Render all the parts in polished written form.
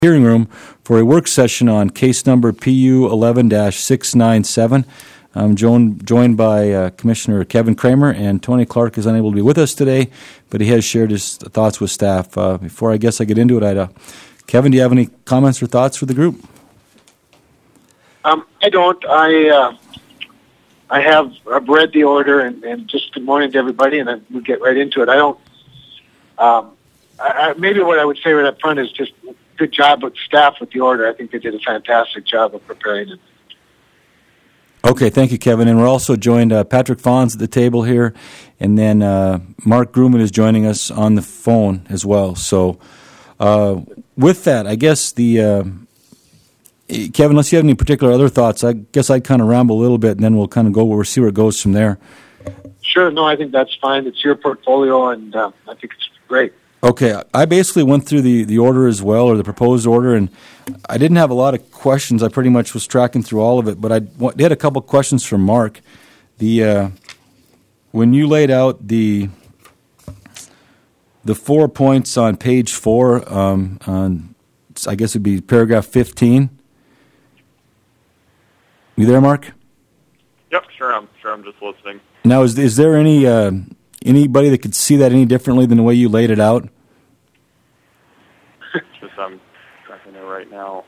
hearing room for a work session on case number PU 11-697. I'm joined by Commissioner Kevin Kramer, and Tony Clark is unable to be with us today, but he has shared his thoughts with staff. Before I get into it, Kevin, do you have any comments or thoughts for the group? I don't. I've read the order, and just good morning to everybody, and then we'll get right into it. I don't. Maybe what I would say right up front is just good job with staff with the order. I think they did a fantastic job of preparing it. Okay, thank you, Kevin. And we're also joined, Patrick Fons at the table here, and then Mark Grumman is joining us on the phone as well. So with that, I guess Kevin, unless you have any particular other thoughts, I guess I'd kind of ramble a little bit, and then we'll kind of see where it goes from there. Sure. No, I think that's fine. It's your portfolio, and I think it's great. Okay, I basically went through the order as well, or the proposed order, and I didn't have a lot of questions. I pretty much was tracking through all of it, but I had a couple questions from Mark. When you laid out the 4 points on page 4, on I guess it'd be paragraph 15. You there, Mark? Yep, sure. I'm just listening. Now, is there anybody that could see that any differently than the way you laid it out? Just I'm tracking it right now.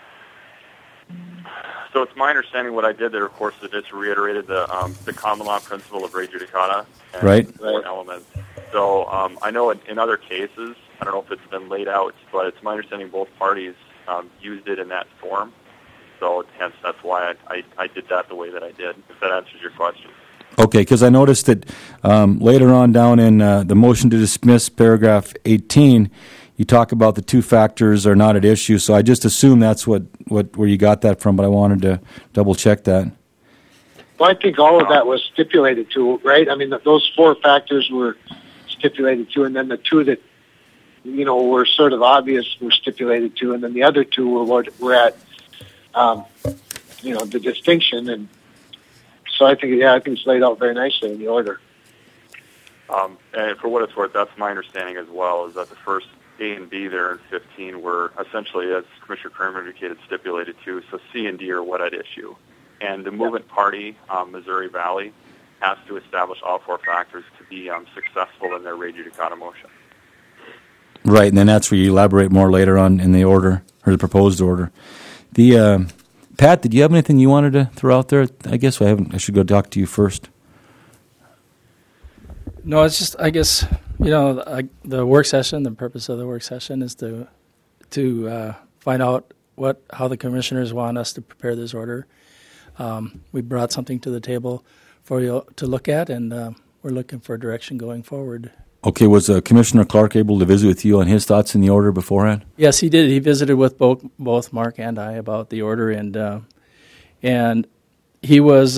So it's my understanding what I did there, of course, is just reiterated the common law principle of res judicata and right. Elements. So I know in other cases, I don't know if it's been laid out, but it's my understanding both parties used it in that form. So hence that's why I did that the way that I did, if that answers your question. Okay, because I noticed that later on down in the motion to dismiss, paragraph 18, you talk about the two factors are not at issue. So I just assume that's where you got that from, but I wanted to double check that. Well, I think all of that was stipulated to, right? I mean, those 4 factors were stipulated to, and then the 2 that were sort of obvious were stipulated to, and then the other 2 were at the distinction. And so I think it's laid out very nicely in the order. And for what it's worth, that's my understanding as well, is that the first A and B there in 15 were essentially, as Commissioner Kramer indicated, stipulated to. So C and D are what at issue. And the movement party, Missouri Valley, has to establish all 4 factors to be successful in their res judicata motion. Right, and then that's where you elaborate more later on in the order, or the proposed order. Pat, did you have anything you wanted to throw out there? I guess I should go talk to you first. No, it's just, I guess, the work session, the purpose of the work session is to find out how the commissioners want us to prepare this order. We brought something to the table for you to look at, and we're looking for direction going forward. Okay, was Commissioner Clark able to visit with you on his thoughts in the order beforehand? Yes, he did. He visited with both Mark and I about the order, and he was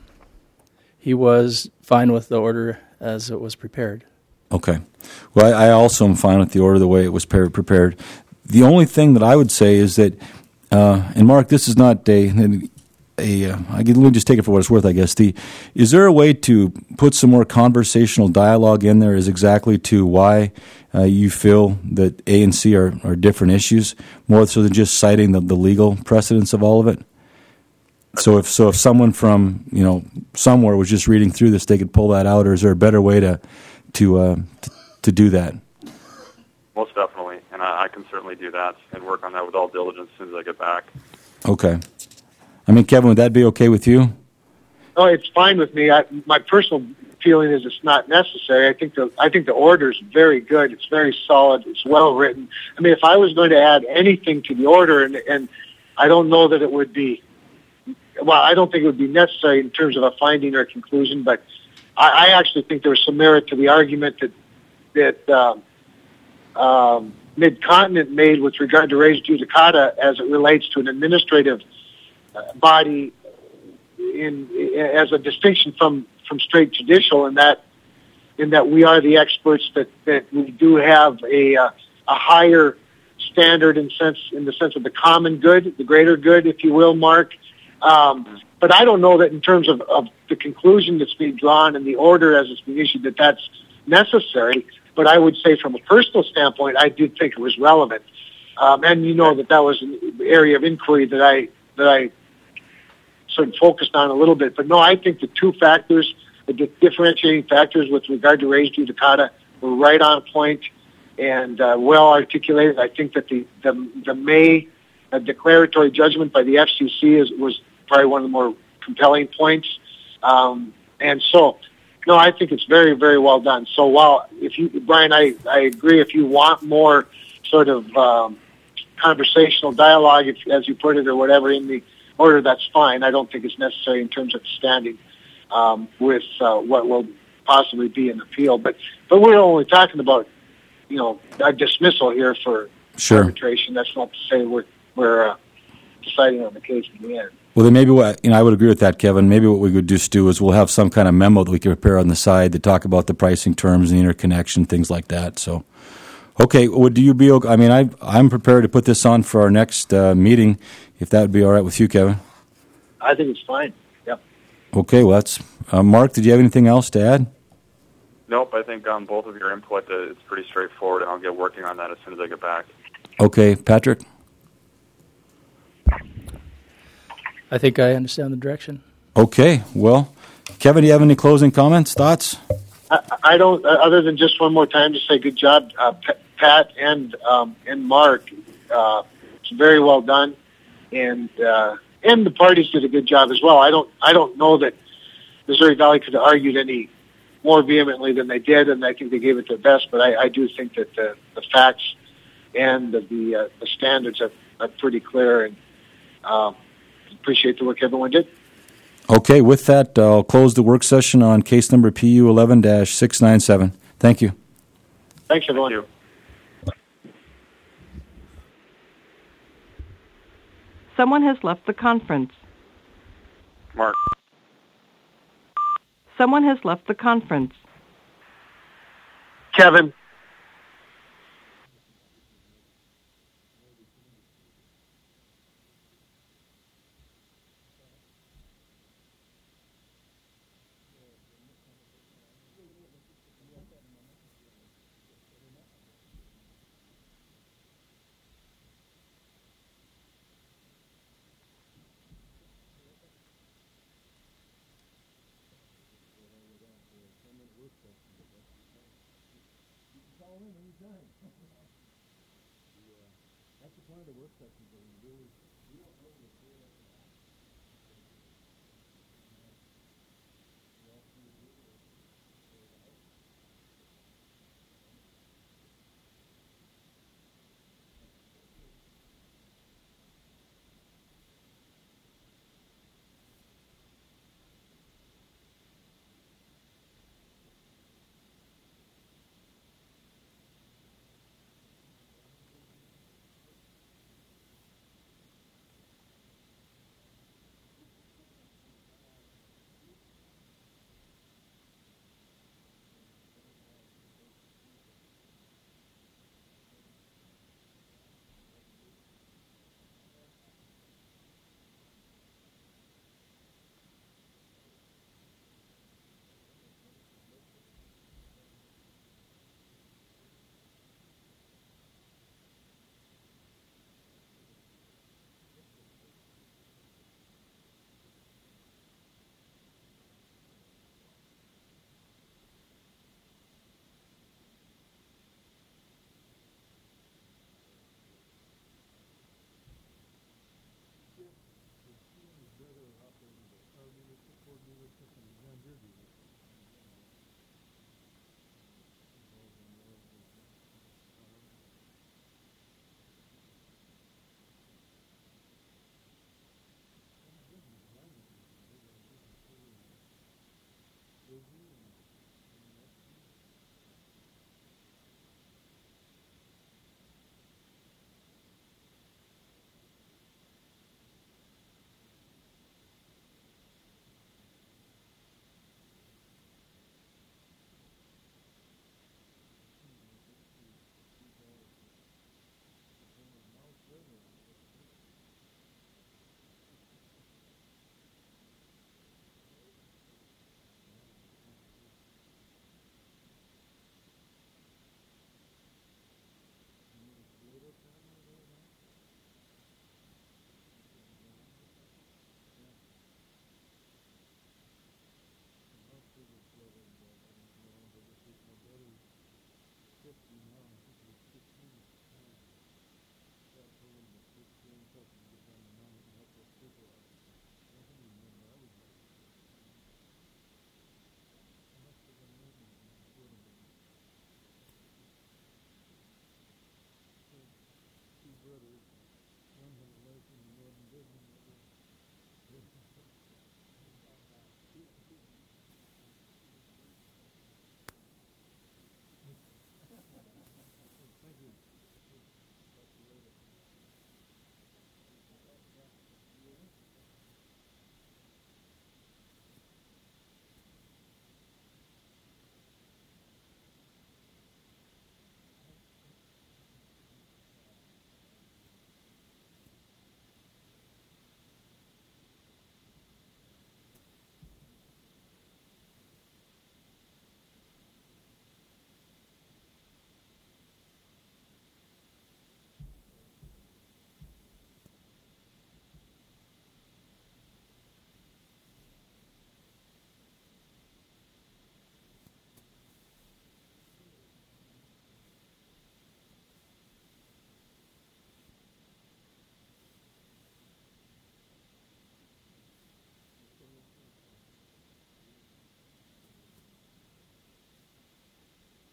fine with the order as it was prepared. Okay. Well, I also am fine with the order the way it was prepared. The only thing that I would say is that, and Mark, this is not let me just take it for what it's worth, I guess. Is there a way to put some more conversational dialogue in there as exactly to why you feel that A and C are different issues, more so than just citing the legal precedence of all of it? So if someone from somewhere was just reading through this, they could pull that out, or is there a better way to do that? Most definitely, and I can certainly do that and work on that with all diligence as soon as I get back. Okay. I mean, Kevin, would that be okay with you? Oh, it's fine with me. My personal feeling is it's not necessary. I think the order is very good. It's very solid. It's well written. I mean, if I was going to add anything to the order, and I don't know that it would be, well, I don't think it would be necessary in terms of a finding or a conclusion, but I actually think there's some merit to the argument that Mid-Continent made with regard to res judicata as it relates to an administrative body as a distinction from straight judicial, in that we are the experts, that we do have a higher standard in the sense of the common good, the greater good, if you will, Mark. But I don't know that in terms of the conclusion that's being drawn and the order as it's being issued, that's necessary. But I would say from a personal standpoint, I do think it was relevant. And you know that was an area of inquiry that I sort of focused on a little bit. But no, I think the two factors, the differentiating factors with regard to res judicata, were right on point and well articulated. I think that the May declaratory judgment by the FCC was probably one of the more compelling points. And so, no, I think it's very, very well done. So while, Brian, I agree, if you want more sort of conversational dialogue, as you put it, or whatever in the order, that's fine. I don't think it's necessary in terms of standing with what will possibly be an appeal. But we're only talking about, a dismissal here for arbitration. That's not to say we're deciding on the case in the end. Well, then maybe I would agree with that, Kevin. Maybe what we could just do is we'll have some kind of memo that we can prepare on the side to talk about the pricing terms and the interconnection, things like that. So, okay, would you be? I mean, I'm prepared to put this on for our next meeting, if that would be all right with you, Kevin. I think it's fine. Yep. Okay, well, that's Mark. Did you have anything else to add? Nope. I think on both of your input, it's pretty straightforward, and I'll get working on that as soon as I get back. Okay, Patrick. I think I understand the direction. Okay, well, Kevin, do you have any closing comments, thoughts? I don't, other than just one more time to say good job, Pat and Mark. It's very well done, and the parties did a good job as well. I don't know that Missouri Valley could have argued any more vehemently than they did, and I think they gave it their best. But I do think that the facts and the standards are pretty clear, and appreciate the work everyone did. Okay, with that, I'll close the work session on case number PU 11-697. Thank you. Thanks, everyone. Thank you. Someone has left the conference. Mark. Someone has left the conference. Kevin. Better operating the car dealership, Ford dealership, and the John Deere dealership.